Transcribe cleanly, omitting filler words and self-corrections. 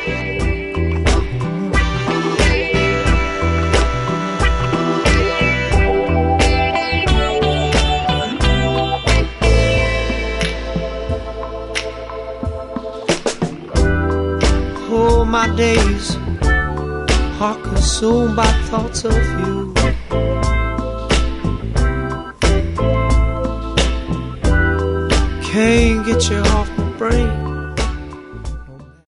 Oh, my days are consumed by thoughts of you. Can't get you off my brain.